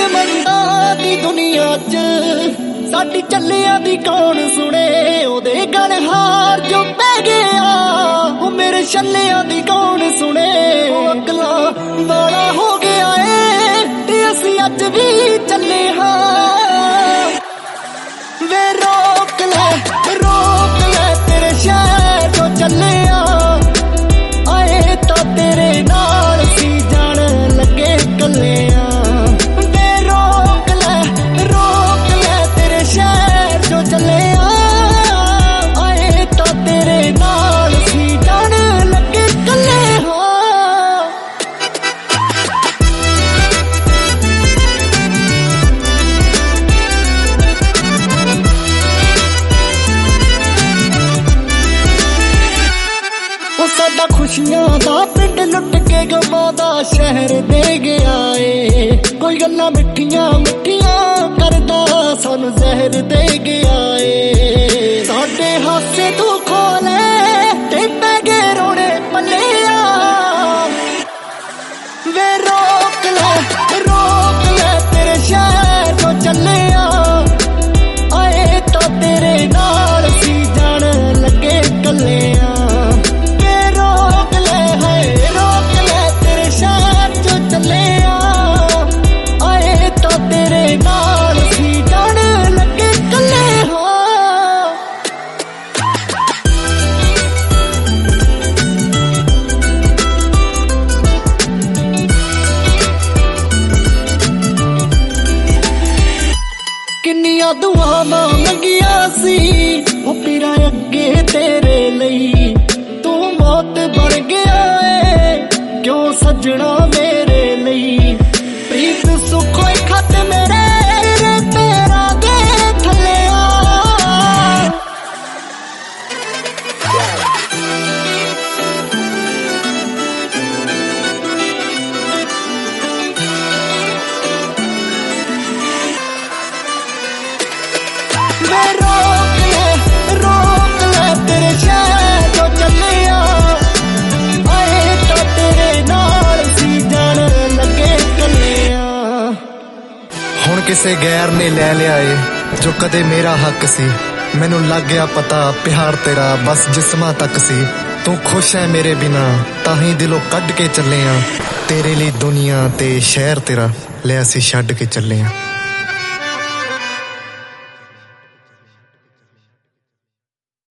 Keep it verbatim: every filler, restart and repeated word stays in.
ਮੰਦਾ ਦੀ ਦੁਨੀਆ 'ਚ ਸਾਡੀ ਚੱਲਿਆਂ ਦੀ ਕੌਣ ਸੁਣੇ। ਉਹਦੇ ਗਲ ਹਾਰ ਜੋ ਪੈ ਗਿਆ ਉਹ ਮੇਰੇ ਛੱਲਿਆਂ ਦੀ ਕੌਣ ਸੁਣੇ। ਉਹ ਅਕਲਾਂ ਵਾਲਾ ਹੋ ਗਿਆ ਏ ਤੇ ਅਸੀਂ ਅੱਜ ਵੀ ਚੱਲੇ ਹਾਂ। ਵੇ ਰੋਕ ਲੈ ਰੋਕ ਲੈ ਤੇਰੇ ਸ਼ਹਿਰ ਜੋ ਚੱਲੇ ਆ। ਆਏ ਤਾਂ ਤੇਰੇ ਨਾਲ ਸੀ ਜਾਣ ਲੱਗੇ ਕੱਲੇ ਆ। ਵੇ ਰੋਕ ਲੈ ਰੋਕ ਲੈ ਤੇਰੇ ਸ਼ਹਿਰ ਜੋ ਚੱਲੇ ਆ। ਆਏ ਤਾਂ ਤੇਰੇ ਨਾਲ ਸੀ ਜਾਣ ਲੱਗੇ ਕੱਲੇ ਹਾਂ। ਉਹ ਸਾਡਾ ਖੁਸ਼ੀਆਂ ਦਾ ਪਿੰਡ ਲੁੱਟ ਕੇ ਗਮਾਂ ਦਾ ਸ਼ਹਿਰ ਦੇ ਗਿਆ ਏ। ਕੋਈ ਗੱਲਾਂ ਮਿੱਠੀਆਂ ਮਿੱਠੀਆਂ ਕਰਦਾ ਸਾਨੂੰ ਜ਼ਹਿਰ ਦੇ ਗਿਆ ਏ। ਸਾਡੇ ਹਾਸੇ ਤੂੰ ਖੋਲੇ ਤੇ ਪੈ ਗਏ ਰੋਣੇ ਪੱਲਿਆ। ਵੇ ਰੋਕ ਲੈ ਰੋਕ ਲੈ ਤੇਰੇ ਸ਼ਹਿਰ ਜੋ ਚੱਲੇ ਆ। ਆਏ ਤਾਂ ਤੇਰੇ ਨਾਲ ਸੀ ਜਾਣ ਲੱਗੇ ਕੱਲੇ ਆ। ਨਾਲ ਸੀ ਜਾਣ ਲੱਗੇ ਕੱਲੇ ਹਾਂ। ਕਿੰਨੀਆਂ ਦੁਆਵਾਂ ਮੰਗੀਆਂ ਸੀ ਉਹ ਪੀਰਾਂ ਅੱਗੇ ਤੇਰੇ ਲਈ। ਤੂੰ ਮੌਤ ਬਣ ਗਿਆ ਏ ਕਿਉਂ ਸੱਜਣਾ ਮੇਰੇ ਲਈ। ਪ੍ਰੀਤ ਸੁੱਖੋਏ ਖਤ ਮੇਰੇ ਪੈਰਾਂ ਦੇ ਥੱਲੇ ਆ। ਵੇ ਰੋਕ ਲੈ ਰੋਕ ਲੈ ਤੇਰੇ ਸ਼ਹਿਰ ਜੋ ਚੱਲੇ ਆ। ਆਏ ਤਾਂ ਤੇਰੇ ਨਾਲ ਸੀ ਜਾਣ ਲੱਗੇ ਕੱਲੇ ਆ। ਹੁਣ ਕਿਸੇ ਗੈਰ ਨੇ ਲੈ ਲਿਆ ਏ ਜੋ ਕਦੇ ਮੇਰਾ ਹੱਕ ਸੀ। ਮੈਨੂੰ ਲੱਗ ਗਿਆ ਪਤਾ ਪਿਆਰ ਤੇਰਾ ਬਸ ਜਿਸਮਾਂ ਤੱਕ ਸੀ। ਤੂੰ ਖੁਸ਼ ਹੈ ਮੇਰੇ ਬਿਨਾ ਤਾਂ ਹੀ ਦਿਲੋਂ ਕੱਢ ਕੇ ਚੱਲੇ ਆ। ਤੇਰੇ ਲਈ ਦੁਨੀਆ ਤੇ ਸ਼ਹਿਰ ਤੇਰਾ ਲੈ ਅਸੀਂ ਛੱਡ ਕੇ ਚੱਲੇ ਆ।